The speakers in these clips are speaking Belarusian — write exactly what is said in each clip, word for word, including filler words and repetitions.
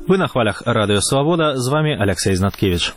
Вы на хвалях Радио Свобода, з вами Алексей Знаткевич.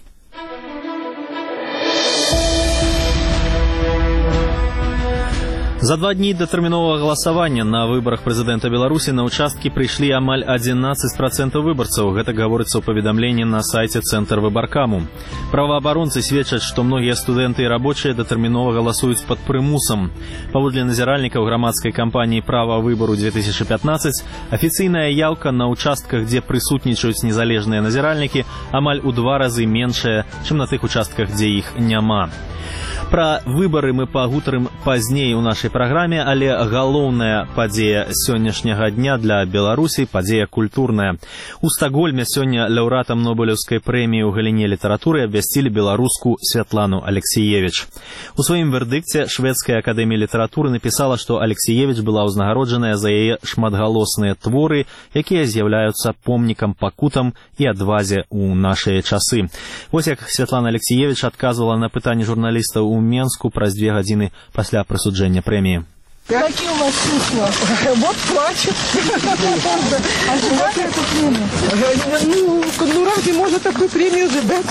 За два дні до тэрміновага галасавання на выбарах прэзідэнта Беларусі на участкі прыйшлі амаль адзінаццаць працэнтаў выбарцаў. Гэта гаворыцца ў паведамленні на сайце Цэнтр выбаркаму. Праваабаронцы сведчаць, што многія студэнты і рабочыя датэрмінова галасуюць пад прымусам. Паводле назіральнікаў грамадскай кампаніі «Права выбару две тысячи пятнадцать» афіцыйная яўка на участках, дзе прысутнічаюць незалежныя назіральнікі, амаль у два разы меншая, чым на тых участках, дзе іх няма. Пра выбары мы пагутарым пазней у нашай праграме, але галоўная падзея сённяшняга дня для Беларусі – падзея культурная. У Стакгольме сёння лаўрэатам Нобелеўскай прэміі ў галіне літаратуры абвясцілі беларуску Святлану Алексіевіч. У сваім вердыкце Шведская акадэмія літаратуры напісала, што Алексіевіч была ўзнагароджаная за яе шматгалосныя творы, якія з'яўляюцца помнікам пакутам і адвазе ў нашыя часы. Вось як Святлана Алексіевіч адказвала на пытанні журналістаў у Менску праз две гадзіны пасля прысуджэння прэміі. Какие у вас чувства? Вот плачет. А желали эту премию? Ну, ну разве можно такую премию задать?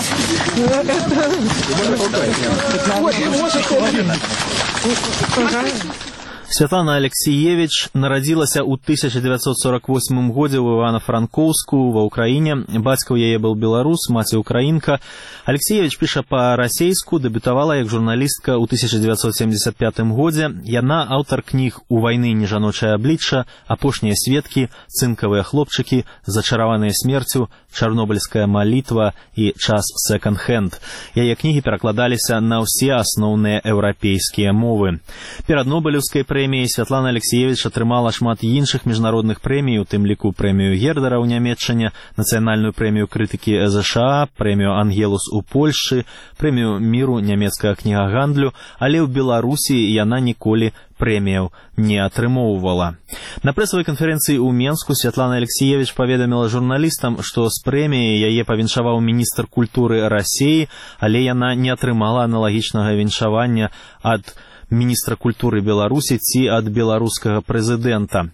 Святлана Алексіевіч нарадзілася ў тысяча дзевяцьсот сорок восьмым годзе ў Івана-Франкоўску ва ўкраіне. Бацька ў яе быў беларус, маці ўкраінка. Алексіевіч піша па-расейску, дэбютавала як журналістка ў тысяча дзевяцьсот семьдесят пятым годзе. Яна аўтар кніг «У вайны нежаночае аблічча», «Апошнія сведкі», «Цынкавыя хлопчыкі», «Зачараваныя смерцю», «Чарнобыльская малітва» і «Час секонд-хенд». Яе кнігі перакладаліся на ўсе асноўныя еўрапейскія мовы. Перад Нобелеўскай прэміяй Святлана Алексіевіч атрымала шмат іншых міжнародных прэмій, у тым ліку прэмію Гердера ў Нямецчане, нацыянальную прэмію крытыкі ЗША, прэмію Ангелус у Польшчы, прэмію міру нямецкага кнігагандлю, але ў Беларусі яна ніколі прэміяў не атрымоўвала. На прэсавай канферэнцыі ў Менску Святлана Алексіевіч паведаміла журналістам, што з прэміяй яе павіншаваў міністр культуры Расіі, але яна не атрымала аналагічнага віншавання ад міністра культуры Беларусі ці ад беларускага прэзідэнта.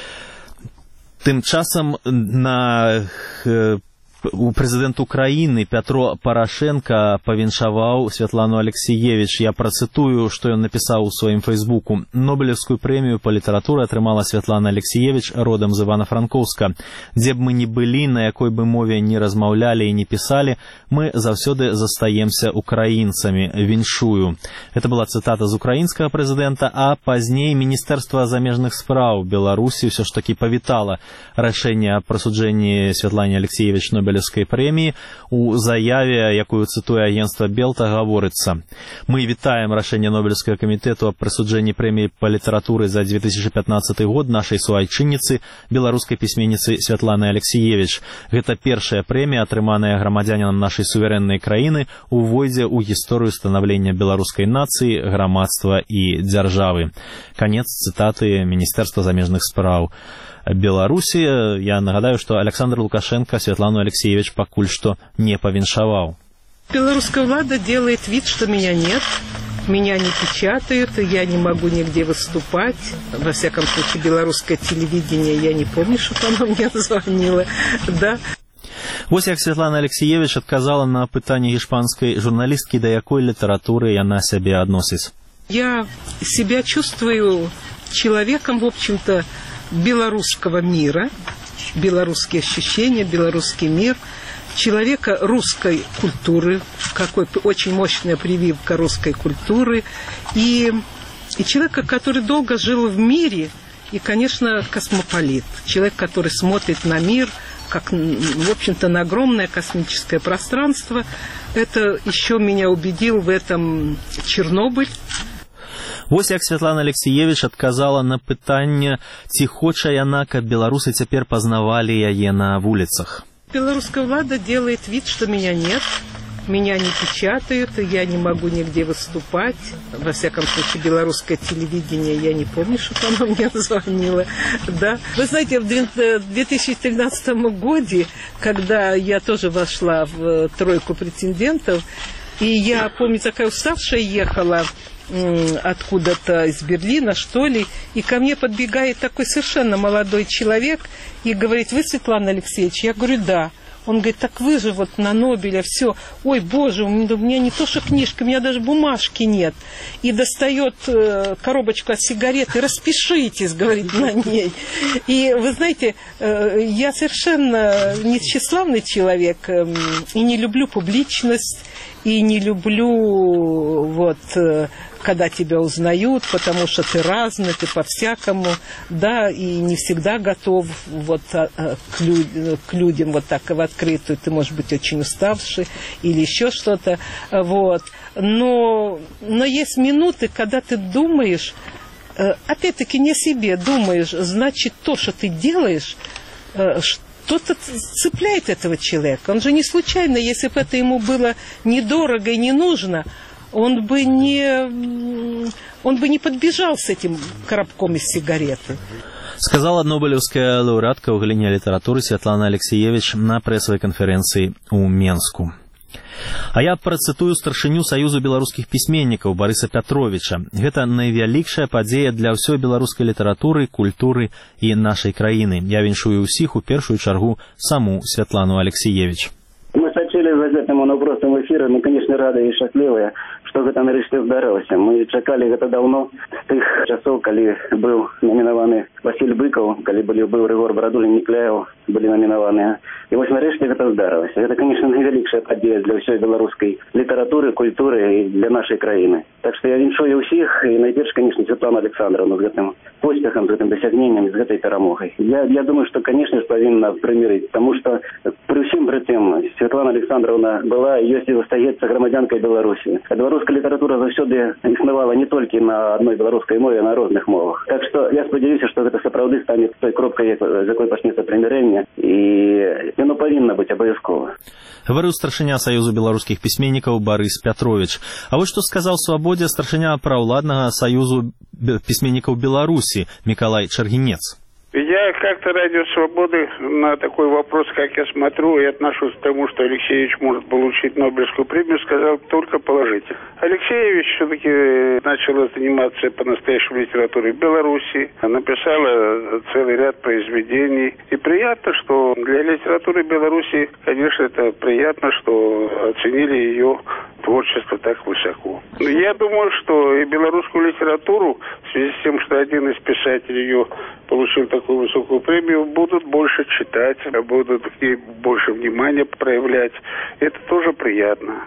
Тым часам на у прэзідэнт Украіны Пятро Парашенко павіншаваў Святлану Алексіевіч. Я працытую, што ён напісаў у сваім фейсбуку. Нобелевскую прэмію па літаратуры атрымала Святлана Алексіевіч, родам з Івана-Франкоўска. Дзе б мы ні былі, на якой бы мове не размаўлялі і не пісалі, мы заўсёды застаемся украінцамі. Віншую. Гэта была цытата з украінскага прэзідэнта, а пазней Міністэрства замежных спраў Беларусі ўсё ж такі павітала рашэнне аб прысуджэнні Святлане Алексіевіч Нобелевскай прэміі. У заяве, якую цытуе агенцтва Белта, гаворыцца: «Мы вітаем рашэнне Нобелевскага камітэту аб прысуджэнні прэміі па літаратуры за две тысячи пятнадцаты год нашай суайчынніцы, беларускай пісьменніцы Святланы Алексіевіч. Гэта першая прэмія, атрыманая грамадзянінам нашай суверэннай краіны, увойдзе ў гісторыю станаўлення беларускай нацыі, грамадства і дзяржавы». Канец цытаты Міністэрства замежных спраў Беларусі. Я нагадаю, што Александр Лукашенко Святлану Алексіевіч пакуль што не павіншаваў. Белорусская влада делает вид, что меня нет, меня не печатают, я не могу нигде выступать. Во всяком случае, белорусское телевидение, я не помню, что оно мне звонило. Да. Вось як Святлана Алексіевіч адказала на пытанне іспанскай журналісткі, да якой літаратуры яна сябе адносіць. Я себя чувствую человеком, в общем-то, белорусского мира, белорусские ощущения, белорусский мир, человека русской культуры, какой очень мощная прививка русской культуры, и, и человека, который долго жил в мире, и, конечно, космополит, человек, который смотрит на мир, как, в общем-то, на огромное космическое пространство. Это еще меня убедил в этом Чернобыль. Вось як Святлана Алексіевіч адказала на пытанне, ці хоча яна, каб беларусы цяпер пазнавалі яе на вуліцах. Белорусская влада делает вид, что меня нет, меня не печатают, я не могу нигде выступать. Во всяком случае, белорусское телевидение, я не помню, что оно мне звонило. Да. Вы знаете, в две тысячи тринадцатом году, когда я тоже вошла в тройку претендентов, и я, помню, такая уставшая ехала, откуда-то из Берлина, что ли, и ко мне подбегает такой совершенно молодой человек и говорит: вы Светлана Алексеевич? Я говорю: да. Он говорит: так вы же вот на Нобеля, все. Ой, боже, у меня не то что книжка, у меня даже бумажки нет. И достает э, коробочку от сигарет, и распишитесь, говорит, на ней. И вы знаете, э, я совершенно не тщеславный человек, э, и не люблю публичность, и не люблю вот... Э, когда тебя узнают, потому что ты разный, ты по-всякому, да, и не всегда готов вот к, люд, к людям вот так в открытую, ты можешь быть очень уставший или еще что-то, вот, но, но есть минуты, когда ты думаешь, опять-таки не о себе, думаешь, значит, то, что ты делаешь, что-то цепляет этого человека, он же не случайно, если бы это ему было недорого и не нужно, он бы не, он бы не подбежал с этим коробком из сигареты. Сказала нобелевская лауреатка в галіне літаратуры Светлана Алексеевич на прэсавай канферэнцыі ў Менску. А я працытую старшыню Саюзу беларускіх пісьменнікаў Барыса Пятровича. Гэта найвялікшая падзея для ўсёй беларускай літаратуры, культуры і нашай краіны. Я віншую ўсіх у першую чаргу саму Светлану Алексеевич. Мы сачылі за гэтым на простым эфіры, мы, конечно, рады і шчаслівыя, што гэта нарэшце здарылася. Мы чакалі гэта даўно, з тых часоў, калі быў намінаваны Васіль Быкаў, калі былі, быў Рыгор Барадулін, Некляеў, былі намінаваныя. І вось нарэшце гэта здарылася. Гэта, конечно, найвялікшая падзея для ўсёй беларускай літаратуры, культуры і для нашай краіны. Так што я віншую ўсіх, і найперш, конечно, Светлану Александровну з гэтым поспехам, з гэтым дасягненнем, з гэтай перамогай. Я, я думаю, што, конечно ж, павінна прымірыць, таму што пры ўсім пры тым Светлана Александровна была і ёсць і застаецца грамадзянкай Беларусі. А беларуская літаратура заўсёды існавала не толькі на адной беларускай мове, а на розных мовах. Так што я спадзяюся, што гэта сапраўды стане той кропкай, з якой пачнецца прымірэнне, і яно павінна быць абавязкова. Гаварыў старшыня Саюзу беларускіх пісьменнікаў Барыс Пятрович. А вось што сказаў свабодзе старшыня праўладнага Саюзу пісьменнікаў Беларусі Миколай Чаргинец. Я как-то Радио Свободы на такой вопрос, как я смотрю и отношусь к тому, что Алексеевич может получить Нобелевскую премию, сказал только положительно. Алексеевич все-таки начал заниматься по-настоящему литературой в Беларуси, написала целый ряд произведений. И приятно, что для литературы Беларуси, конечно, это приятно, что оценили ее творчество так высоко. Но я думаю, что и белорусскую литературу, в связи с тем, что один из писателей ее получил такую высокую премию, будут больше читать, будут к ней больше внимания проявлять. Это тоже приятно.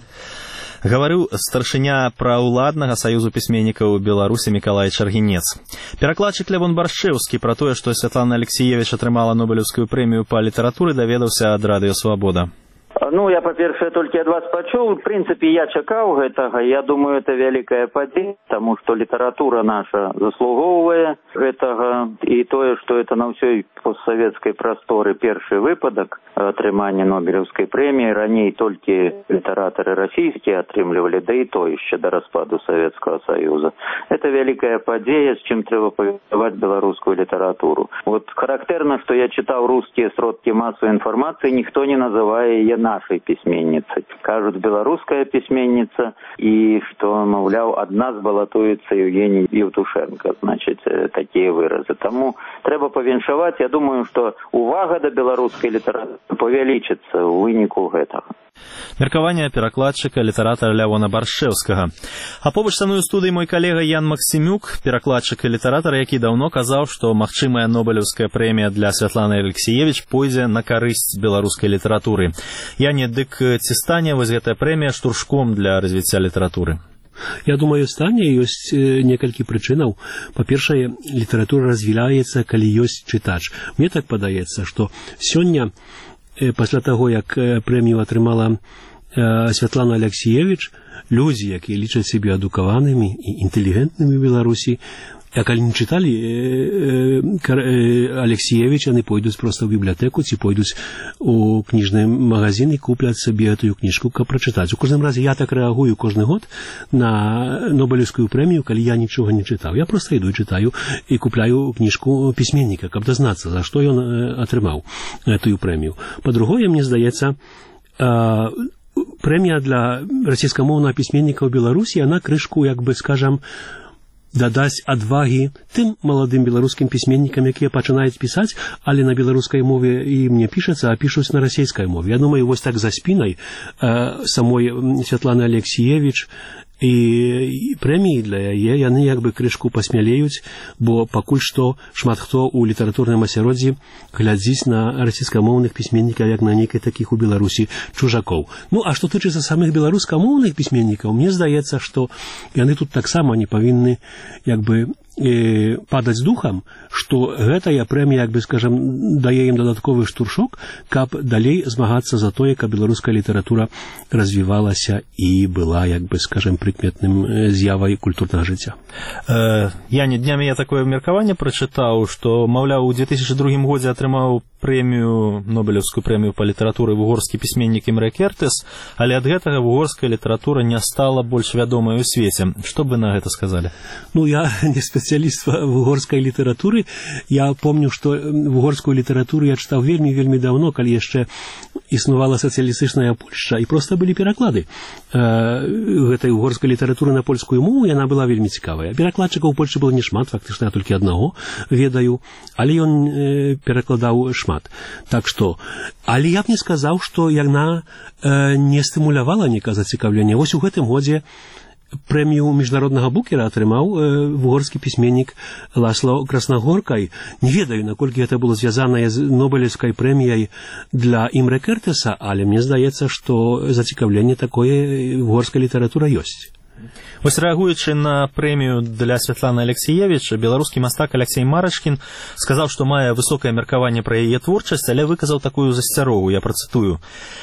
Гаварыў старшыня праўладнага Саюзу пісьменнікаў Беларусі Миколай Чаргинец. Перакладчык Лявон Баршчэўскі пра тое, што Светлана Алексеевич атрымала Нобелевскую прэмію па літаратуры, даведаўся ад Радыё Свабода. Ну, я, па-першае, толькі ад вас пачуў. В прынцыпе, я чакаў гэтага. Я думаю, это вялікая падзея, таму што літаратура наша заслугоўвае гэтага. І тое, што это на ўсёй постсавецкай прасторы першы выпадак атрымання Нобелевскай прэміі. Раней толькі літаратары расійскія атрымлівалі, да і то яшчэ да распаду Савецкага Саюза. Это вялікая падзея, з чым трэба павітаваць беларускую літаратуру. Вот характэрна, што я чытаў рускія сродкі масавай інфармацыі, ніхто не называе яе нашей письменницей. Кажут, белорусская письменница, и что, мовляв, од нас балотуется Евгений Евтушенко. Значит, такие выразы. Тому треба повіншаваць. Я думаю, что увага до белорусской литературы павялічыцца ў выніку гэтага. Меркаванне перакладчыка літаратара Лявона Баршчэўскага. А побач са мной у студыі мой калега Ян Максімюк, перакладчык і літаратар, які даўно казаў, што магчымая Нобелевская прэмія для Светланы Алексеевич пойдзе на карысць беларускай літаратуры. Яне, дык ці стане вось гэтая прэмія штуршком для развіцця літаратуры? Я думаю, стане, ёсць некалькі прычынаў. Па-першае, літаратура развіляецца, калі ёсць чытач. Мне так падаецца, што сёння пасля таго, як прэмію атрымала Светлана Алексеевич, людзі, якія лічаць сябе адукаванымі і інтэлігентнымі ў Беларусі, а калі не чыталі Алексеевич, яны пойдуць проста ў бібліятэку ці пойдуць у кніжны магазин і купляць сабе эту кніжку, каб прачытаць. У кожным разе я так рэагую кожны год на Нобелевскую прэмію, калі я нічога не чытаў. Я проста іду і чытаю і купляю кніжку пісьменніка, каб дазнацца, за што ён атрымаў эту прэмію. Па-другое, мне здаецца, прэмія для расійскамоўнага пісьменніка ў Беларусі, яна крышку, як бы скажам, дадаць адвагі тым маладым беларускім пісьменнікам, якія пачынаюць пісаць, але на беларускай мове ім не пішацца, а пішуць на расійскай мове. Я думаю, вось так за спінай э, самой Святланы Алексіевіч і прэміі для яе, яны як бы крышку пасмялеюць, бо пакуль што шмат хто ў літаратурным асяроддзі глядзіць на расійскамоўных пісьменнікаў як на некай такіх у Беларусі чужакоў. Ну, а што тычыцца самых беларускамоўных пісьменнікаў, мне здаецца, што яны тут таксама не павінны як бы э, падаць духам, што гэтая прэмія, як бы скажам, дае ім дадатковы штуршок, каб далей змагацца за тое, каб беларуская літаратура развівалася і была, як бы скажам, прыкметным з'явай культурнага жыцця. Э, я не днямі я такое меркаванне прачытаў, што, маўляў, у две тысячы другім годзе атрымаў прэмію, Нобелевскую прэмію па літаратуры вугорскі пісьменнік Імре Кертис, але ад гэтага вугорская літаратура не стала больш вядомай у свеце. Што бы на гэта сказалі? Ну, я не спецыяліст вугорскай літаратуры. Я помню, што вугорскую літаратуру я чытаў вельмі-вельмі даўно, калі яшчэ існувала сацыялістычная Польшча, і проста былі пераклады э, гэтай вугорскай літаратуры на польскую мову, яна была вельмі цікавая. Перакладчыкаў у Польшчы было нешмат, фактычна я толькі аднаго ведаю, але ён э, перакладаў шмат. Так што, але я б не сказаў, што яна э, не стымулявала некае зацікаўленне. Вось у гэтым годзе прэмію міжнароднага букера атрымаў э, вугорскі пісьменнік Ласло Краснагоркай. Не ведаю, наколькі гэта было звязанае з Нобелевскай прэміяй для Імре Кертиса, але мне здаецца, што зацікаўленне такое вугорская літаратура ёсць. Вось рэагуючы на прэмію для Святланы Алексіевіч, беларускі мастак Алексей Марачкін сказаў, што мае высокае меркаванне пра яе творчасць, але выказаў такую засцярогу, я працытую.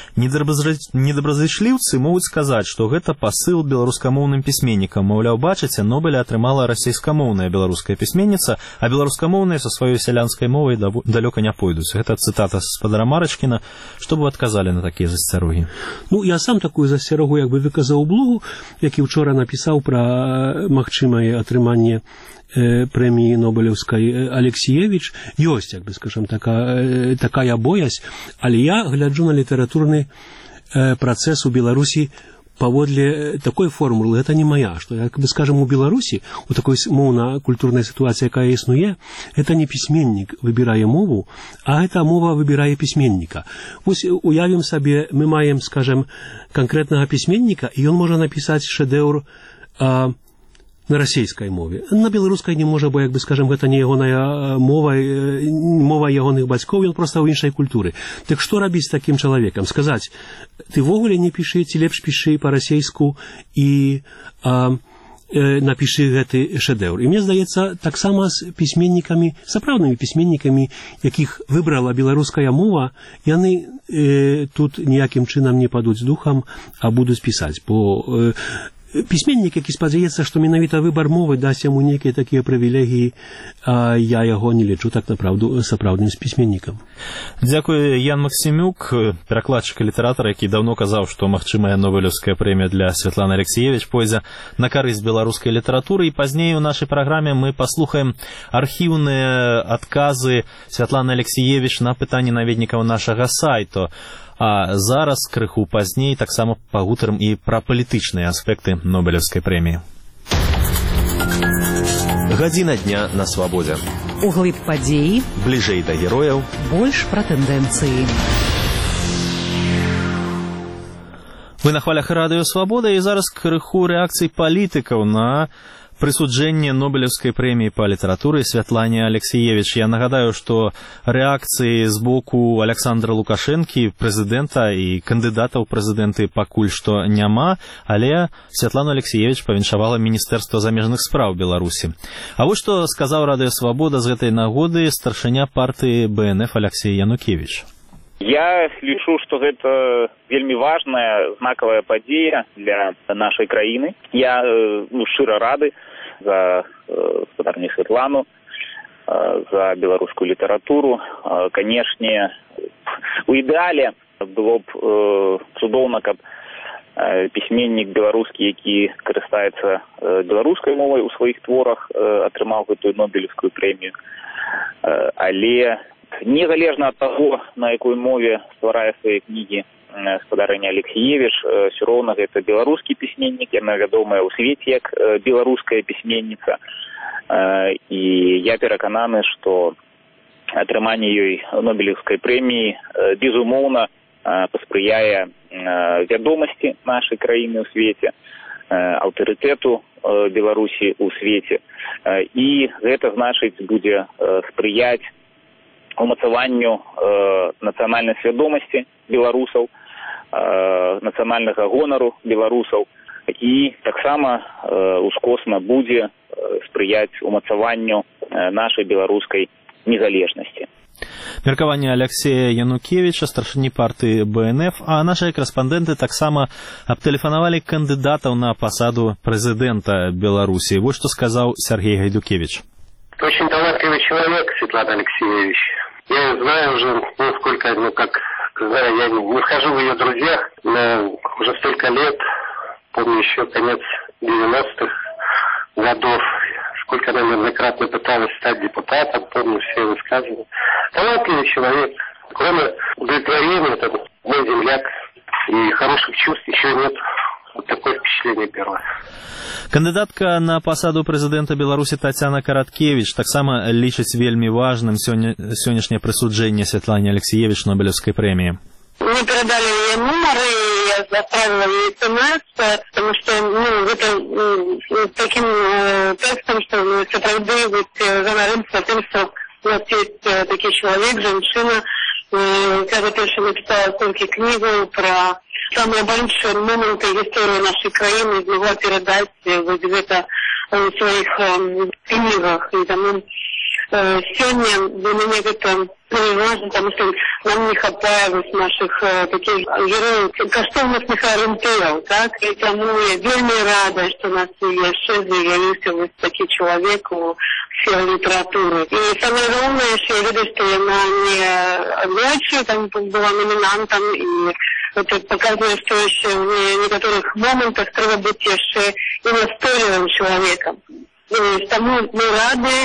Недобразычліўцы могуць сказаць, што гэта пасыл беларускамоўным пісьменнікам. Маўляў, бачыце, Нобеля атрымала расійскамоўная беларуская пісьменніца, а беларускамоўныя са сваёй сялянскай мовай далёка не пойдуць. Гэта цытата з спадара Марачкіна. Што бы вы адказалі на такія засцярогі? Ну, я сам такую засцярогу як бы выказаў у блогу, які ўчора напісаў пра магчымае атрыманне э, прэміі Нобелевскай Алексіевіч. Ёсць, як бы скажам, такая, такая боязь, але я гляджу на літаратурны э, працэс у Беларусі паводле такой формулы. Это не моя, што, як бы скажам, у Беларусі, у такой моўна-культурнай сітуацыі, якая існуе, это не пісьменнік выбірае мову, а гэта мова выбірае пісьменніка. Вось уявім сабе, мы маем, скажам, канкрэтнага пісьменніка, і ён можа напісаць шэдэўр а, на расійскай мове. На беларускай не можа, бо, як бы скажам, гэта не ягоная мова, мова ягоных бацькоў, ён проста ў іншай культуры. Так што рабіць з такім чалавекам? Сказаць, ты ввогуле не пішы, ці лепш пішы па-расейску і а, э, напішы гэты шэдэўр. І мне здаецца, таксама з пісьменнікамі, сапраўднымі пісьменнікамі, якіх выбрала беларуская мова, яны э, тут ніякім чынам не падуць духам, а будуць пісаць. Бо э, пісьменнік, які спадзяецца, што менавіта выбар мовы дасць яму нейкія такія прывілегіі, а я яго не лічу так напраўду сапраўдным пісьменнікам. Дзякую, Ян Максімюк, перакладчык і літаратар, які даўно казаў, што магчымая Нобелевская прэмія для Святланы Алексіевіч пойдзе на карысць беларускай літаратуры. І пазней у нашай праграме мы паслухаем архіўныя адказы Святланы Алексіевіч на пытанні наведнікаў нашага сайту. А зараз, крыху пазней, таксама пагутарым і пра палітычныя аспекты Нобелевскай прэміі. Гадзіна дня на свабодзе. Углыб падзеі. Бліжэй да герояў. Больш пра тэндэнцыі. Вы на хвалях радыё Свабода, і зараз крыху рэакцый палітыкаў на прысуджэнне Нобелевскай прэміі па літаратуры Святлане Алексіевіч. Я нагадаю, што рэакцыі з боку Александра Лукашэнкі, прэзідэнта і кандыдата ў прэзідэнты пакуль што няма, але Святлану Алексіевіч павіншавала Міністэрства замежных спраў Беларусі. А вось што сказаў радыё Свабода з гэтай нагоды старшыня партыі Бэ Эн Эф Алексей Янукевіч. Я лічу, што гэта вельмі важная, знакавая падзея для нашай краіны. Я ну, шчыра рады за гаспадарню Святлану, за беларускую літаратуру. Канешне, у ідэале было б цудоўна, каб пісьменнік беларускі, які карыстаецца беларускай мовай у сваіх творах, атрымаў гэтую Нобелевскую прэмію. Але незалежна ад таго, на якой мове стварае свае кнігі спадарыня Алексеевич ўсё роўна гэта беларускі пісьменнік, яна вядомая ў свеце як беларуская пісьменніца. І я перакананы, што атрыманне ёй Нобелевскай прэміі безумоўна паспрыяе вядомасці нашай краіны ў свеце, аўтарытэту Беларусі ў свеце. І гэта, значыць, будзе спрыяць умацаванню нацыянальнай свядомасці беларусаў, нацыянальнага гонару беларусаў, і таксама ускосна будзе спрыяць умацаванню нашай беларускай незалежнасці. Меркаванне Алексея Янукевича, старшыні партыі Бэ Эн Эф, а нашыя корэспандэнты таксама абтэлефанавалі кандыдатаў на пасаду прэзідэнта Беларусі. Вот што сказаў Сергей Гайдукевич. Очень талантливый человек, Светлана Алексеевич. Я ее знаю уже, ну, сколько, ну, как, знаю, я не вхожу в ее друзьях, но уже столько лет, помню еще конец девяностых годов, сколько она неоднократно пыталась стать депутатом, помню все высказывания. Талантливый человек. Кроме удовлетворения, это мой земляк, и хороших чувств еще нет. Вот такое впечатление первое. Кандыдатка на пасаду прэзідэнта Беларусі Тацяна Караткевич таксама лічыць вельмі важным сёння, сённяшняе прысуджэнне Светлане Алексеевич Нобелевской премии. Мы передали ей номер, и я отправила ей смс, потому что, ну, это ну, таким э, текстом, что ну, это оправдывает гонорымство тем, что у нас есть э, такой человек, женщина, э, когда тоже написала только книгу про самые большие моменты в истории нашей страны, и могла передать э, вот это в своих э, книгах. И тому э, сегодня для меня это очень важно, потому что нам не хватает наших э, таких героев, коштовных ориентиров, так? И тому я вельми рада, что у нас еще заявился вот такой человек у сфере литературы. И самое главное, что я виду, что она не раньше там была номинантом, и это показывает, что еще в некоторых моментах треба быть еще и настойчивым человеком. И тому мы рады,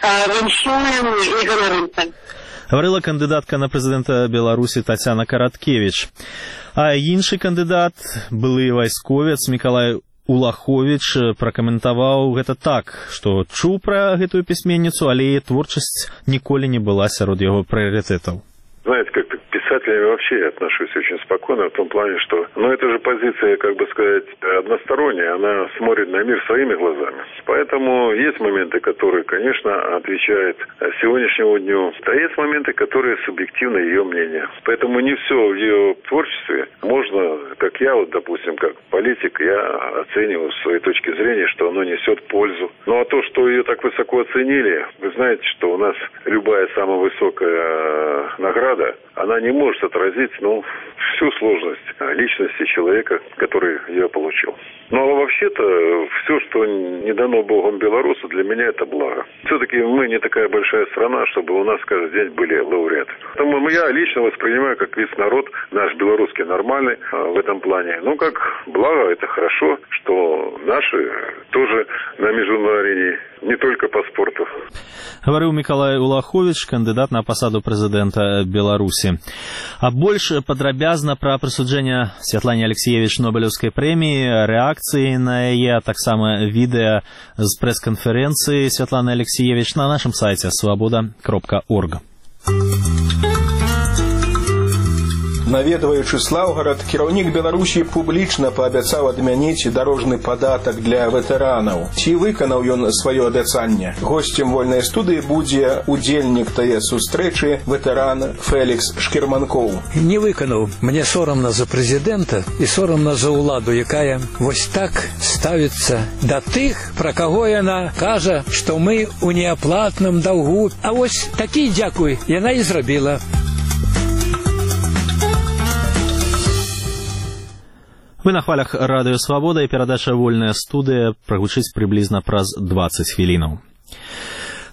віншуем и говорим. Гаварыла кандыдатка на прэзідэнта Беларусі Тацяна Караткевич. А іншы кандыдат, былы вайсковец Мікалай Улахович, пракаментаваў гэта так, што чуў пра гэтую пісьменніцу, але яе творчасць ніколі не была сярод яго прыярытэтаў. Знаете, как-то к писателям вообще отношусь очень спокойно, в том плане, что, ну, это же позиция, как бы сказать, односторонняя, она смотрит на мир своими глазами. Поэтому есть моменты, которые, конечно, отвечают сегодняшнему дню, а есть моменты, которые субъективны ее мнение. Поэтому не все в ее творчестве можно, как я, вот, допустим, как политик, я оцениваю с своей точки зрения, что оно несет пользу. Ну, а то, что ее так высоко оценили, вы знаете, что у нас любая самая высокая награда, она не может отразить, ну, всю сложность личности человека, который ее получил. Но вообще-то все, что не дано Богом белорусу, для меня это благо. Все-таки мы не такая большая страна, чтобы у нас каждый день были лауреаты. Поэтому я лично воспринимаю как весь народ, наш белорусский нормальный в этом плане. Ну, как благо, это хорошо, что наши тоже на международной арене, не только по спорту. Гаварыў Мікалай Улахович, кандыдат на пасаду прэзідэнта Беларусі. А больш падрабязна пра прысуджэнне Светлане Алексеевич Нобелевской прэміі, рэакцыі на яе, а таксама відэа з прэс-канферэнцыі Светланы Алексеевич на нашым сайце свабода кропка орг. Наведваючы Слаўгарад, кіраўнік Беларусі публічна паабяцаў адмяніць дарожны падатак для ветэранаў. Ці выканаў ён сваё абяцанне? Госцем вольнай студыі будзе удзельнік тае сустрэчы ветэран Фелікс Шкірманкоў. Не выканаў. Мне сорамна за прэзідэнта і сорамна за ўладу, якая вось так ставіцца да тых, пра каго яна кажа, што мы ў неаплатным даўгу. А вось такі дзякуй яна і зрабіла. Вы на хвалях радыё «Свабода» і перадача «Вольная студыя» прагучыць прыблізна праз дваццаць хвілінаў.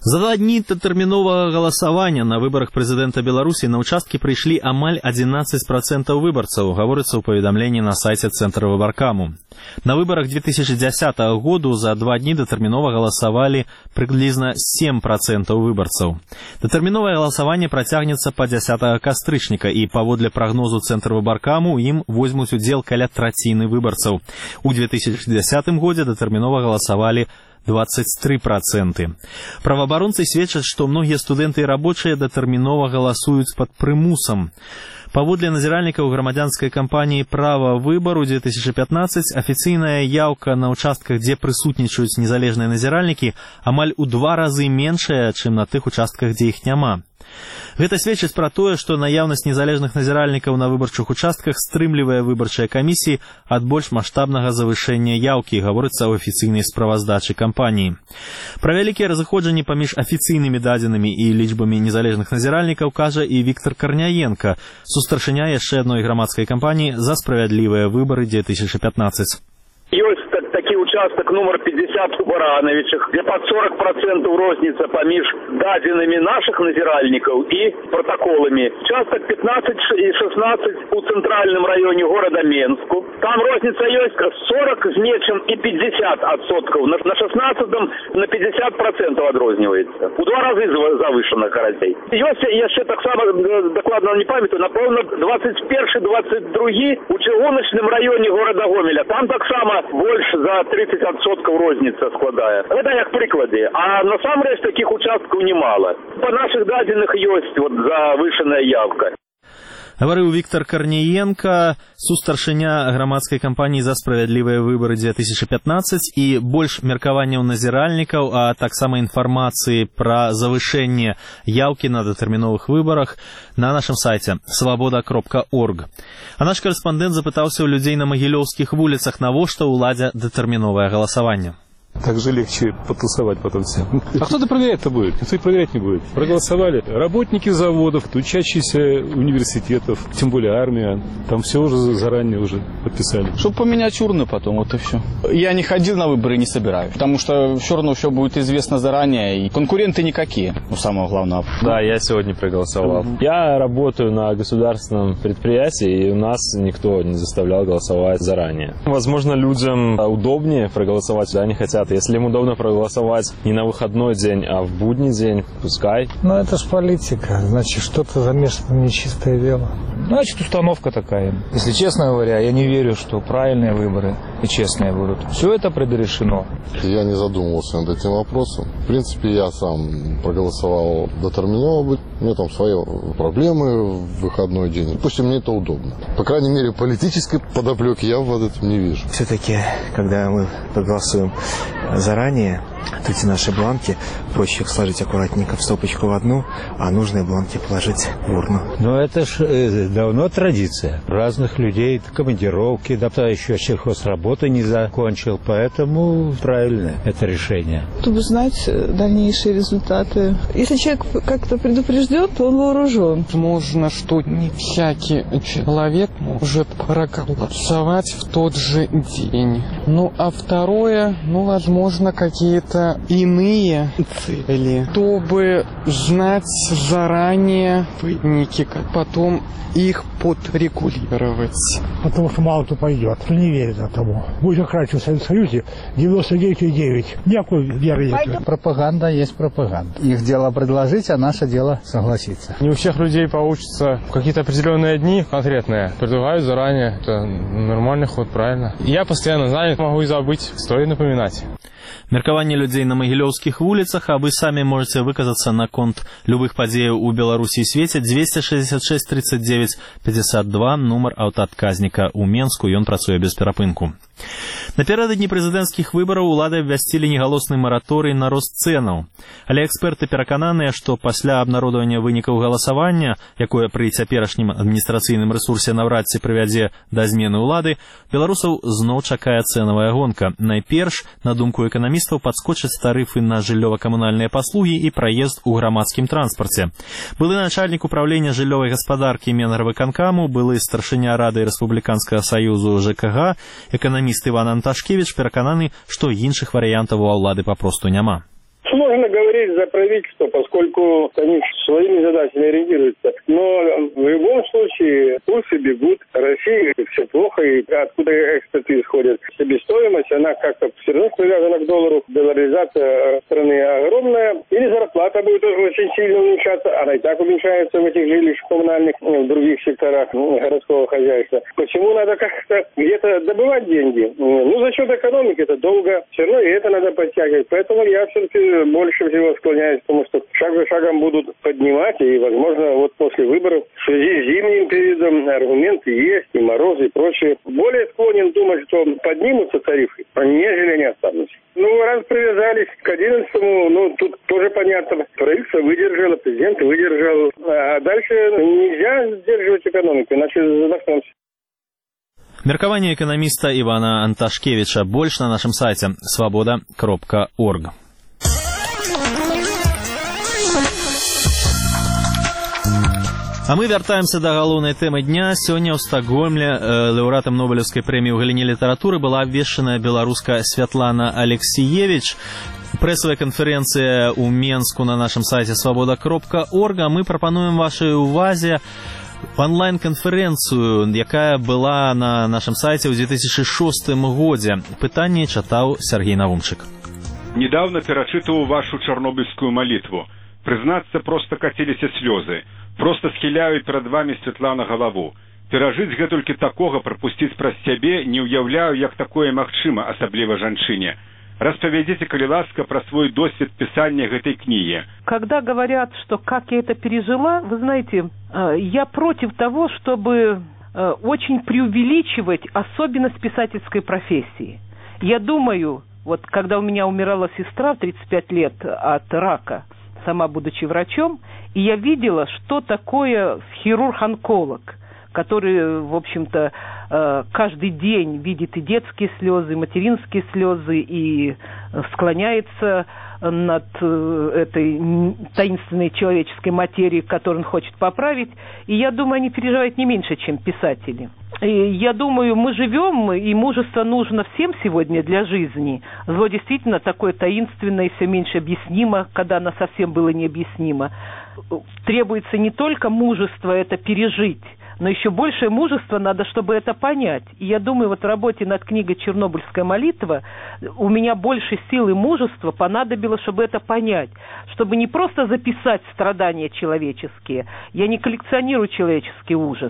За два дні датэрміновага галасавання на выбарах прэзідэнта Беларусі на ўчасткі прыйшлі амаль адзінаццаць працэнтаў выбарцаў, гаворыцца ў паведамленні на сайце Цэнтра выбаркаму. На выбарах две тысячи дзесятага году за два дні датэрмінова галасавалі прыблізна сем працэнтаў выбарцаў. Датэрміновае галасаванне працягнецца па дзясятага кастрычніка, і паводле прагнозу Цэнтра выбаркаму ім возьмуць удзел каля траціны выбарцаў. У две тысячи дзесятым годзе датэрмінова галасавалі двадцать три процента. Праваабаронцы сведчаць, што многія студэнты і рабочыя датэрмінова галасуюць пад прымусам. Паводле назіральнікаў грамадзянскай кампаніі «Права выбару» две тысячи пятнадцать афіцыйная яўка на ўчастках, дзе прысутнічаюць незалежныя назіральнікі, амаль у два разы меншая, чым на тых участках, дзе іх няма. Гэта сведчыць пра тое, што наяўнасць незалежных назіральнікаў на выбарчых участках стрымлівае выбарчыя камісіі ад больш маштабнага завышэння яўкі, гаворыцца ў афіцыйнай справаздачы кампаніі. Пра вялікія разыходжанні паміж афіцыйнымі дадзенымі і лічбамі незалежных назіральнікаў кажа і Віктор Карняенко, сустаршыня яшчэ адной грамадскай кампаніі «За справядлівыя выбары» две тысячи пятнадцать. Ёсць такі участак нумар пятьдесят у Барановичах, где под сорок процентов розница поміж дадзенымі наших назиральников и протоколами. Участок пятнадцать и шестнадцать у центральном районе города Менску. Там розница есть сорок с нечем и пятьдесят отсотков. На шестнадцатом на пятьдесят процентов отрознивается. У два раза завышено карасей. Есть еще так само, докладно не памятаю, напомню, двадцать первый двадцать другой у Чыгуночном районе города Гомеля. Там так само больше за тридцать отсотков розница складае. Это як прикладе. А насамрэч таких участков немало. По наших дадзеных есть вот завышенная явка. Гаварыў Віктор Карняенко, сустаршыня грамадскай кампаніі «За справядлівыя выбары» две тысячи пятнадцать, і больш меркаванняў назіральнікаў, а таксама інфармацыі пра завышэнне яўкі на датэрміновых выбарах на нашым сайце свабода кропка орг. А наш корэспандэнт запытаўся ў людзей на магілёўскіх вуліцах, навошта ўладзе датэрміновае галасаванне. Так же легче потусовать потом всем. А кто-то проверять-то будет? Никто и проверять не будет. Проголосовали работники заводов, учащиеся университетов, тем более армия. Там все уже заранее уже подписали. Чтобы поменять урны потом, вот и все. Я не ходил на выборы, не собираю. Потому что все равно все будет известно заранее. И конкуренты никакие, ну самое главное. Да, я сегодня проголосовал. Mm-hmm. Я работаю на государственном предприятии, и у нас никто не заставлял голосовать заранее. Возможно, людям удобнее проголосовать, да, они хотят. Если им удобно проголосовать не на выходной день, а в будний день, пускай. Ну, это ж политика. Значит, что-то замешано нечистое дело. Значит, установка такая. Если честно говоря, я не верю, что правильные выборы и честные будут. Все это предрешено. Я не задумывался над этим вопросом. В принципе, я сам проголосовал дотерминово. У меня там свои проблемы в выходной день. Пусть мне это удобно. По крайней мере, политической подоплеки я в этом не вижу. Все-таки, когда мы проголосуем заранее, то эти наши бланки проще их сложить аккуратненько в стопочку в одну, а нужные бланки положить в урну. Но это ж э, давно традиция. Разных людей, командировки, да, еще сельхозработы не закончил, поэтому правильно это решение. Чтобы знать дальнейшие результаты. Если человек как-то предупрежден, то он вооружен. Возможно, что не всякий человек может проголосовать в тот же день. Ну, а второе, ну, возможно, какие-то иные цели, чтобы знать заранее выборники, как потом их подрегулировать. Потому что мало кто пойдет, кто не верит этому. Будет как раньше в Советском Союзе, девяносто девять и девять. Никакой веры нет. Пропаганда есть пропаганда. Их дело предложить, а наше дело согласиться. Не у всех людей получится в какие-то определенные дни конкретные. Предлагаю заранее. Это нормальный ход, правильно. Я постоянно занят, могу и забыть. Стоит напоминать. Меркаванне людзей на магілёўскіх вуліцах, а вы самі можете выказацца наконт любых падзеяў у Беларусі і свеце. Двести шестьдесят шесть тридцать девять пятьдесят два, нумар аўтаадказніка ў Менску, ён працуе без перапынку. Напярэдадні прэзідэнцкіх выбараў улады абвясцілі негалосны мараторый на рост цэнаў. Але эксперты перакананыя, што пасля абнародавання вынікаў галасавання, якое пры цяперашнім адміністрацыйным рэсурсе наўрад ці прывядзе да змены ўлады, беларусаў зноў чакае цэнавая гонка. Найперш, на думку эканамістаў, падскочаць тарыфы на жыллёва-камунальныя паслугі і праезд у грамадскім транспарце. Былы начальнік управлення жыллёвай гаспадаркі Менгарвыканкаму, былы старшыня Рады Рэспубліканскага саюзу ЖКГ, эканаміст Іван Анташкевіч перакананы, што іншых варыянтаў у ўлады папросту няма. Сложно говорить за правительство, поскольку они своими задачами ориентируются. Но в любом случае курсы бегут. России все плохо, и откуда экспорты исходят. Себестоимость, она как-то все равно привязана к доллару. Долларизация страны огромная. Или зарплата будет очень сильно уменьшаться. Она и так уменьшается в этих жилищах коммунальных, в других секторах городского хозяйства. Почему надо как-то где-то добывать деньги? Ну, за счет экономики это долго. Все равно и это надо подтягивать. Поэтому я все-таки больше всего склоняюсь к тому, что шаг за шагом будут поднимать. И, возможно, вот после выборов в связи с зимним периодом аргументы есть, и морозы, и прочее. Более склонен думать, что поднимутся тарифы, нежели они останутся. Ну, раз привязались к одиннадцатому, ну, тут тоже понятно. Правительство выдержало, президент выдержал. А дальше нельзя сдерживать экономику, иначе задохнемся. Меркаванне экономиста Ивана Анташкевича больше на нашем сайте свобода кропка орг. А мы вяртаемся да галоўнай тэмы дня. Сёння ў Стокгольме э, лаўрэатам Нобелевской премии ў галіне літаратуры была абвешчаная беларуска Святлана Алексиевич. Прэсавая канферэнцыя ў Менску на нашым сайце свобода кропка орг. Мы прапануем вашай увазе онлайн-канферэнцыю, якая была на нашым сайце ў две тысячи шостым годзе. Пытанне чытаў Сергей Навумчык. Недавно перачытываў вашу чарнобыльскую молитву. Прызнацца, проста каціліся слёзы. Просто схіляю перад вами, Святлана, галаву. Перажыць гэтулькі такога, прапусціць праз сябе, не ўяўляю, як такое магчыма, асабліва жанчыне. Распавядзіце, калі ласка, про свой досвід писания этой книги. Когда говорят, что как я это пережила, вы знаете, я против того, чтобы очень преувеличивать особенность писательской профессии. Я думаю, вот когда у меня умирала сестра в тридцать пять лет от рака, сама будучи врачом, и я видела, что такое хирург-онколог, который, в общем-то, каждый день видит и детские слезы, и материнские слезы, и склоняется над этой таинственной человеческой материей, которую он хочет поправить. И я думаю, они переживают не меньше, чем писатели. И я думаю, мы живем, и мужество нужно всем сегодня для жизни. Зло действительно такое таинственное и все меньше объяснимо, когда оно совсем было необъяснимо. Требуется не только мужество это пережить, но еще большее мужество надо, чтобы это понять. И я думаю, вот в работе над книгой «Чернобыльская молитва» у меня больше сил и мужества понадобилось, чтобы это понять. Чтобы не просто записать страдания человеческие. Я не коллекционирую человеческий ужас.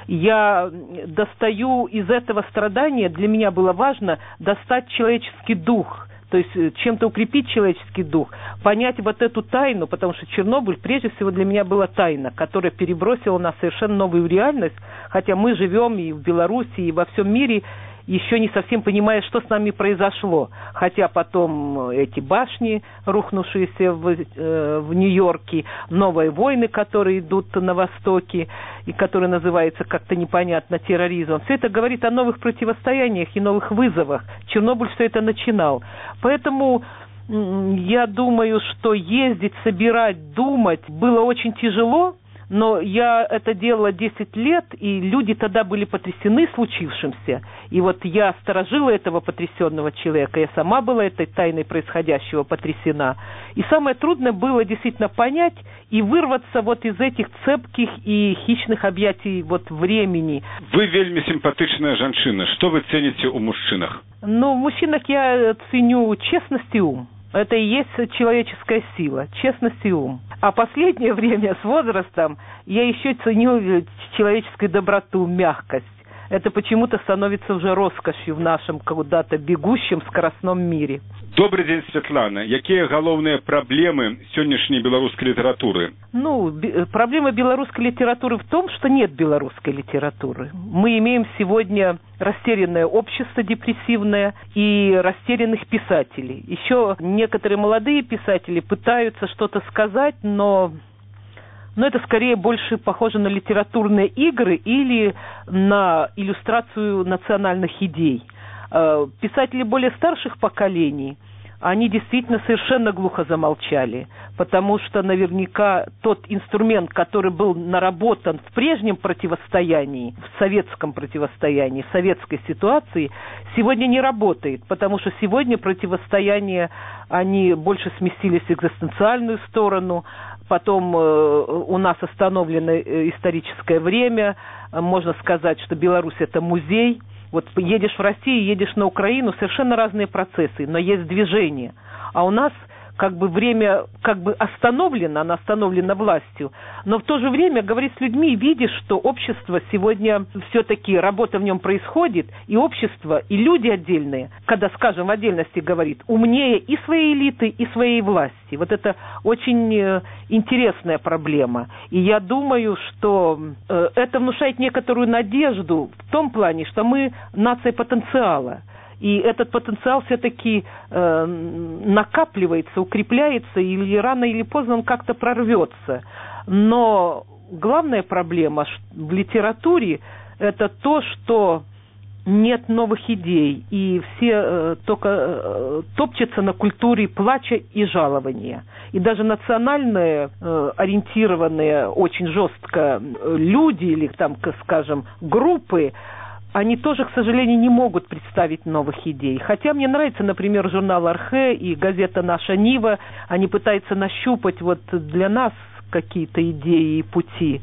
Я достаю из этого страдания, для меня было важно достать человеческий дух. То есть чем-то укрепить человеческий дух, понять вот эту тайну, потому что Чернобыль прежде всего для меня была тайна, которая перебросила нас в совершенно новую реальность, хотя мы живем и в Беларуси, и во всем мире, еще не совсем понимая, что с нами произошло. Хотя потом эти башни, рухнувшиеся в, э, в Нью-Йорке, новые войны, которые идут на Востоке, и которые называются как-то непонятно терроризмом. Все это говорит о новых противостояниях и новых вызовах. Чернобыль все это начинал. Поэтому я думаю, что ездить, собирать, думать было очень тяжело. Но я это делала десять лет, и люди тогда были потрясены случившимся. И вот я сторожила этого потрясенного человека, я сама была этой тайной происходящего потрясена. И самое трудное было действительно понять и вырваться вот из этих цепких и хищных объятий вот времени. Вы вельми симпатичная женщина. Что вы цените у мужчинах? Ну, в мужчинах я ценю честность и ум. Это и есть человеческая сила, честность и ум. А последнее время с возрастом я еще ценю человеческую доброту, мягкость. Это почему-то становится уже роскошью в нашем куда-то бегущем скоростном мире. Добрый день, Светлана. Какие главные проблемы сегодняшней белорусской литературы? Ну, проблема белорусской литературы в том, что нет белорусской литературы. Мы имеем сегодня растерянное общество депрессивное и растерянных писателей. Еще некоторые молодые писатели пытаются что-то сказать, но... Но это скорее больше похоже на литературные игры или на иллюстрацию национальных идей. Писатели более старших поколений, они действительно совершенно глухо замолчали. потому что наверняка тот инструмент, который был наработан в прежнем противостоянии, в советском противостоянии, в советской ситуации, сегодня не работает, потому что сегодня противостояние, они больше сместились в экзистенциальную сторону, потом э, у нас остановлено историческое время, можно сказать, что Беларусь – это музей. Вот едешь в Россию, едешь на Украину, совершенно разные процессы, но есть движение. А у нас как бы время как бы остановлено, оно остановлено властью, но в то же время говорить с людьми, видишь, что общество сегодня все-таки, работа в нем происходит, и общество, и люди отдельные, когда, скажем, в отдельности говорит, умнее и своей элиты, и своей власти. Вот это очень интересная проблема. И я думаю, что э, это внушает некоторую надежду в том плане, что мы нация потенциала. И этот потенциал все-таки э, накапливается, укрепляется, или рано или поздно он как-то прорвется. Но главная проблема в литературе – это то, что нет новых идей, и все э, только э, топчутся на культуре плача и жалования. И даже национальные, э, ориентированные очень жестко люди, или там, скажем, группы, они тоже, к сожалению, не могут представить новых идей. Хотя мне нравится, например, журнал «Архе» и газета «Наша Нива». Они пытаются нащупать вот для нас какие-то идеи и пути.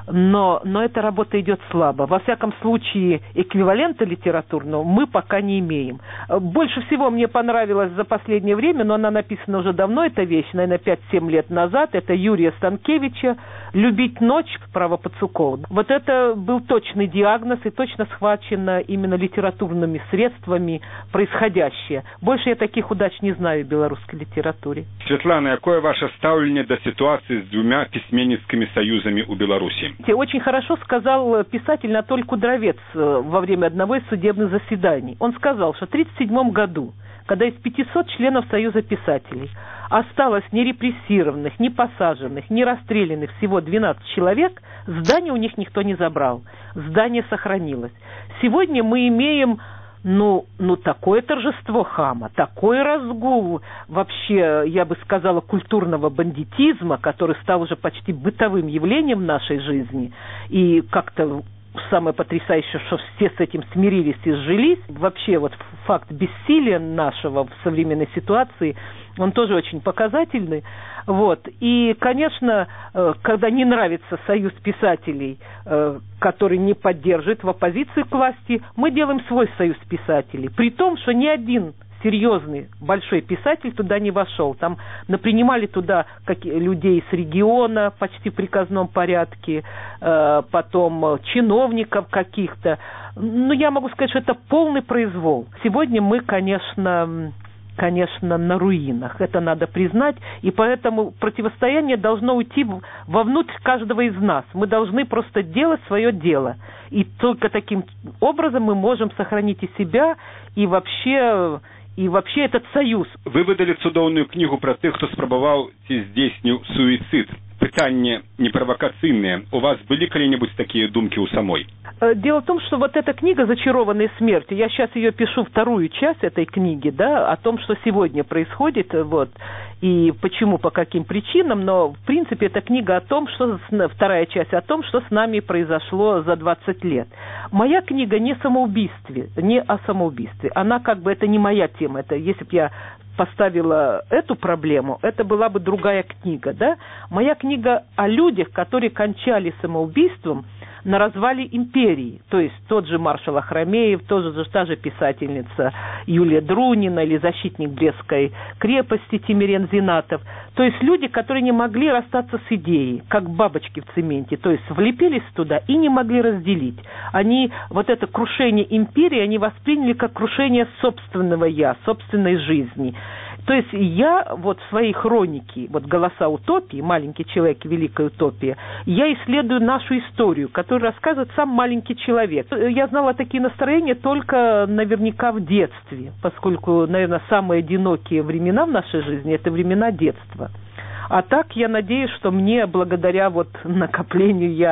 Но, но эта работа идет слабо. Во всяком случае, эквивалента литературного мы пока не имеем. Больше всего мне понравилось за последнее время, но она написана уже давно, эта вещь, наверное, пять-семь лет назад, это Юрия Станкевича «Любить ночь» Право Пацукова. Вот это был точный диагноз и точно схвачено именно литературными средствами происходящее. Больше я таких удач не знаю в белорусской литературе. Светлана, какое ваше ставление до ситуации с двумя письменницкими союзами у Беларуси? Очень хорошо сказал писатель Анатолий Кудровец во время одного из судебных заседаний. Он сказал, что в тысяча девятьсот тридцать седьмом году, когда из пятисот членов Союза писателей осталось не репрессированных, не посаженных, не расстрелянных всего двенадцать человек, здание у них никто не забрал. Здание сохранилось. Сегодня мы имеем Ну, ну, такое торжество хама, такой разгул вообще, я бы сказала, культурного бандитизма, который стал уже почти бытовым явлением в нашей жизни. И как-то самое потрясающее, что все с этим смирились и сжились. Вообще вот факт бессилия нашего в современной ситуации, он тоже очень показательный. Вот. И, конечно, когда не нравится союз писателей, который не поддерживает в оппозиции к власти, мы делаем свой союз писателей. При том, что ни один серьезный большой писатель туда не вошел. Там напринимали туда как, людей с региона почти в приказном порядке, э, потом чиновников каких-то. Ну, я могу сказать, что это полный произвол. Сегодня мы, конечно... конечно, на руинах. Это надо признать. И поэтому противостояние должно уйти вовнутрь каждого из нас. Мы должны просто делать свое дело. И только таким образом мы можем сохранить и себя, и вообще, и вообще этот союз. Вы выдали цудоўную книгу про тех, кто спрабаваў ці здзейсніў суицид. Пытанне непровокационные. У вас были когда-нибудь такие думки у самой? Дело в том, что вот эта книга «Зачарованные смертью», я сейчас ее пишу, вторую часть этой книги, да, о том, что сегодня происходит, вот, и почему, по каким причинам, но, в принципе, эта книга о том, что, вторая часть о том, что с нами произошло за двадцать лет. Моя книга не о самоубийстве, не о самоубийстве. Она как бы, это не моя тема, это если бы я поставила эту проблему, это была бы другая книга, да? Моя книга о людях, которые кончали самоубийством на развале империи. То есть тот же маршал Ахрамеев, тот же, та же писательница Юлия Друнина или защитник Брестской крепости Тимирен Зинатов. То есть люди, которые не могли расстаться с идеей, как бабочки в цементе. То есть влепились туда и не могли разделить. Они вот это крушение империи, они восприняли как крушение собственного «я», собственной жизни. То есть я вот в своей хронике, вот «Голоса утопии», «Маленький человек и великая утопия», я исследую нашу историю, которую рассказывает сам маленький человек. Я знала такие настроения только наверняка в детстве, поскольку, наверное, самые одинокие времена в нашей жизни – это времена детства. А так, я надеюсь, что мне, благодаря вот накоплению, я,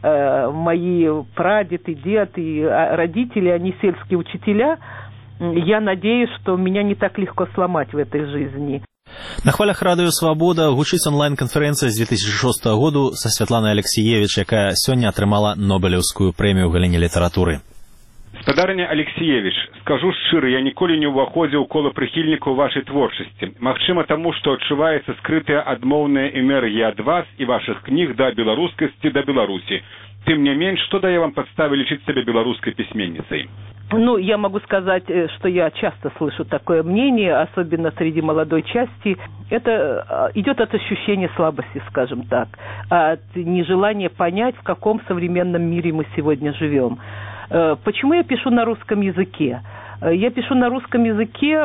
э, мои прадед и дед, и родители, они сельские учителя, я надеюсь, что меня не так легко сломать в этой жизни. На хвалях радыё Свабода гучыць онлайн-канферэнцыя з две тысячи шостага году са Святланай Алексіевіч, якая сёння атрымала Нобелеўскую прэмію ў галіне літаратуры. Спадарня Алексіевіч, скажу шчыра, я ніколі не ўваходзіў у кола прыхільнікаў вашай творчасці. Магчыма, таму, што адчуваецца скрытая адмоўная энергія ад вас і вашых кніг да беларускасці, да Беларусі. Тым не менш, што дае вам падставы лічыць сябе беларускай пісьменніцай? Ну, я могу сказать, что я часто слышу такое мнение, особенно среди молодой части. Это идет от ощущения слабости, скажем так, от нежелания понять, в каком современном мире мы сегодня живем. Почему я пишу на русском языке? Я пишу на русском языке,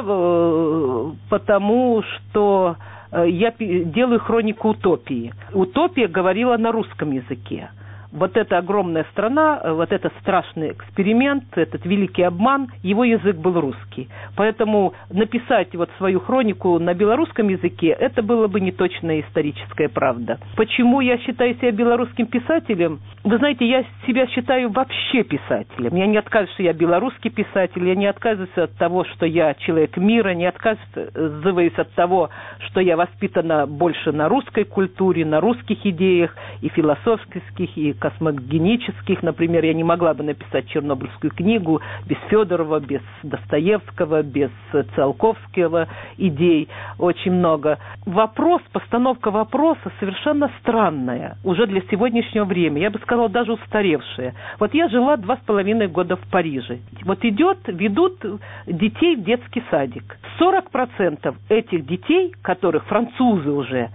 потому что я делаю хронику утопии. Утопия говорила на русском языке. Вот эта огромная страна, вот этот страшный эксперимент, этот великий обман, его язык был русский. Поэтому написать вот свою хронику на белорусском языке, это было бы неточная историческая правда. Почему я считаю себя белорусским писателем? Вы знаете, я себя считаю вообще писателем. Я не отказываюсь, что я белорусский писатель, я не отказываюсь от того, что я человек мира, не отказываюсь от того, что я воспитана больше на русской культуре, на русских идеях, и философских, и космогенических. Например, я не могла бы написать Чернобыльскую книгу без Федорова, без Достоевского, без Циолковского идей. Очень много. Вопрос, постановка вопроса совершенно странная уже для сегодняшнего времени. Я бы сказала, даже устаревшая. Вот я жила два с половиной года в Париже. Вот идет, ведут детей в детский садик. сорок процентов этих детей, которых французы уже,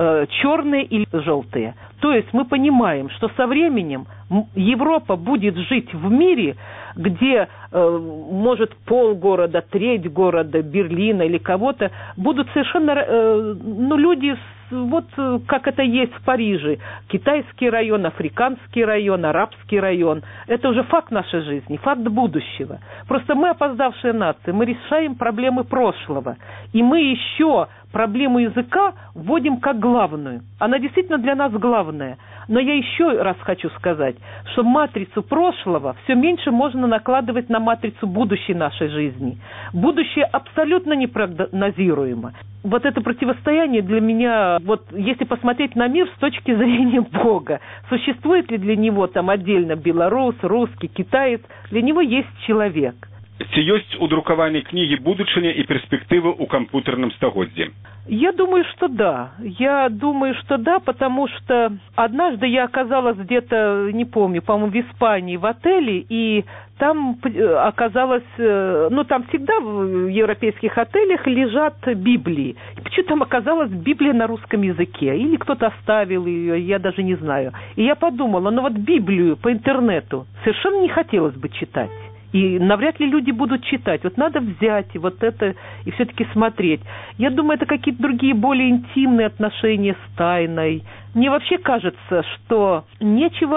черные или желтые. То есть мы понимаем, что со временем Европа будет жить в мире, где, э, может, полгорода, треть города, Берлина или кого-то будут совершенно, э, ну, люди, вот как это есть в Париже. Китайский район, африканский район, арабский район. Это уже факт нашей жизни, факт будущего. Просто мы опоздавшая нация, мы решаем проблемы прошлого. И мы еще проблему языка вводим как главную. Она действительно для нас главная. Но я еще раз хочу сказать, что матрицу прошлого все меньше можно накладывать на матрицу будущей нашей жизни. Будущее абсолютно непрогнозируемо. Вот это противостояние для меня, вот если посмотреть на мир с точки зрения Бога, существует ли для него там отдельно белорус, русский, китаец, для него есть человек. Ці ёсць у друкаванні кнігі будучыня і перспектывы ў камп'ютарным стагоддзі? Я думаю, что да. Я думаю, что да, потому что однажды я оказалась где-то, не помню, по-моему, в Испании в отеле, и там оказалось, ну там всегда в европейских отелях лежат Библии. Почему там оказалась Библия на русском языке? Или кто-то оставил ее, я даже не знаю. И я подумала, ну вот Библию по интернету совершенно не хотелось бы читать. И навряд ли люди будут читать. Вот надо взять и вот это, и все-таки смотреть. Я думаю, это какие-то другие, более интимные отношения с тайной. Мне вообще кажется, что нечего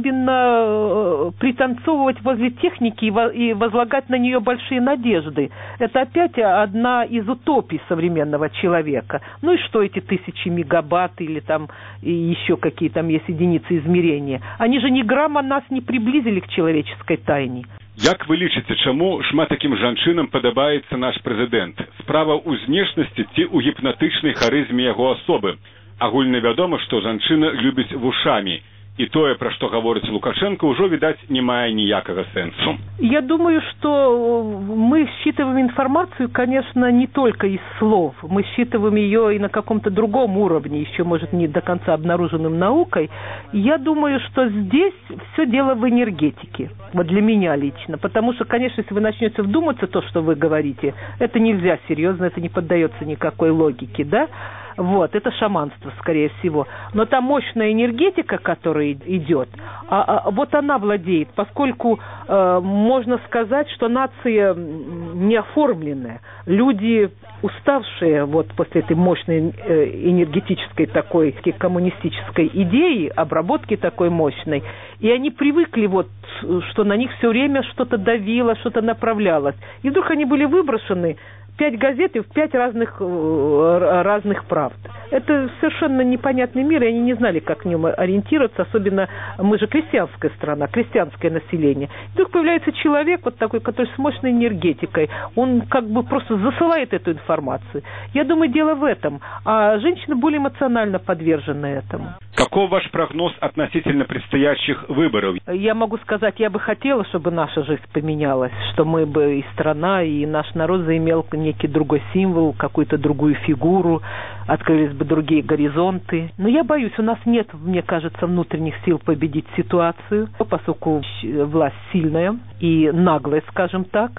особенно пританцовывать возле техники и возлагать на нее большие надежды. Это опять одна из утопий современного человека. Ну и что эти тысячи мегабайт или там и еще какие там есть единицы измерения? Они же ни грамма нас не приблизили к человеческой тайне. Як вы лічыце, чаму шмат такім жанчынам падабаецца наш прэзідэнт? Справа ў знешнасці ці ў гіпнатычнай харызме яго асобы? Агульна вядома, што жанчына любіць вушамі. И тое, про что говорит Лукашенко, уже, видать, не мае ніякага сенсу. Я думаю, что мы считываем информацию, конечно, не только из слов. Мы считываем ее и на каком-то другом уровне, еще, может, не до конца обнаруженным наукой. Я думаю, что здесь все дело в энергетике. Вот для меня лично. Потому что, конечно, если вы начнете вдуматься то, что вы говорите, это нельзя серьезно, это не поддается никакой логике, да? Вот, это шаманство, скорее всего. Но та мощная энергетика, которая идет, а, а, вот она владеет, поскольку э, можно сказать, что нация неоформленная. Люди, уставшие вот после этой мощной э, энергетической такой коммунистической идеи, обработки такой мощной, и они привыкли вот, что на них все время что-то давило, что-то направлялось. И вдруг они были выброшены пять газет и в пять разных, разных правд. Это совершенно непонятный мир, и они не знали, как в нем ориентироваться, особенно мы же крестьянская страна, крестьянское население. И вдруг появляется человек вот такой, который с мощной энергетикой, он как бы просто засылает эту информацию. Я думаю, дело в этом, а женщины более эмоционально подвержены этому. Каков ваш прогноз относительно предстоящих выборов? Я могу сказать, я бы хотела, чтобы наша жизнь поменялась, что мы бы и страна, и наш народ заимел некий другой символ, какую-то другую фигуру, открылись бы другие горизонты. Но я боюсь, у нас нет, мне кажется, внутренних сил победить ситуацию, поскольку власть сильная и наглая, скажем так.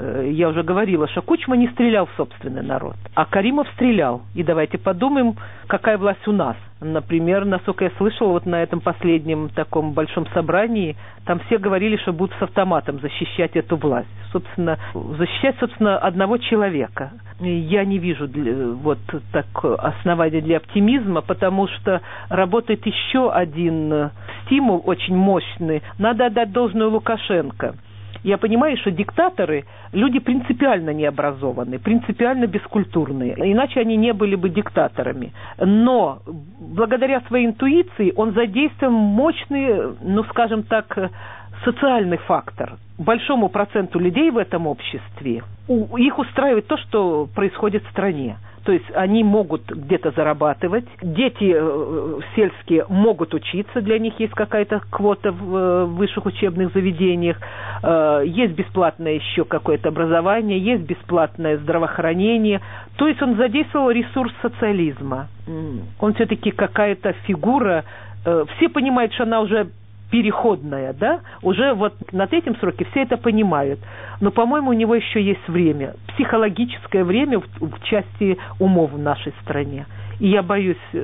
Я уже говорила, что Кучма не стрелял в собственный народ, а Каримов стрелял. И давайте подумаем, какая власть у нас. Например, насколько я слышала, вот на этом последнем таком большом собрании, там все говорили, что будут с автоматом защищать эту власть. Собственно, защищать, собственно, одного человека. Я не вижу для, вот так основания для оптимизма, потому что работает еще один стимул очень мощный. Надо отдать должное Лукашенко. Я понимаю, что диктаторы – люди принципиально необразованные, принципиально бескультурные. Иначе они не были бы диктаторами. Но благодаря своей интуиции он задействовал мощный, ну, скажем так, социальный фактор. Большому проценту людей в этом обществе их устраивает то, что происходит в стране. То есть они могут где-то зарабатывать, дети э, сельские могут учиться, для них есть какая-то квота в э, высших учебных заведениях, э, есть бесплатное еще какое-то образование, есть бесплатное здравоохранение. То есть он задействовал ресурс социализма. Он все-таки какая-то фигура, э, все понимают, что она уже переходная, да, уже вот на третьем сроке все это понимают. Но, по-моему, у него еще есть время, психологическое время в, в части умов в нашей стране. И я боюсь,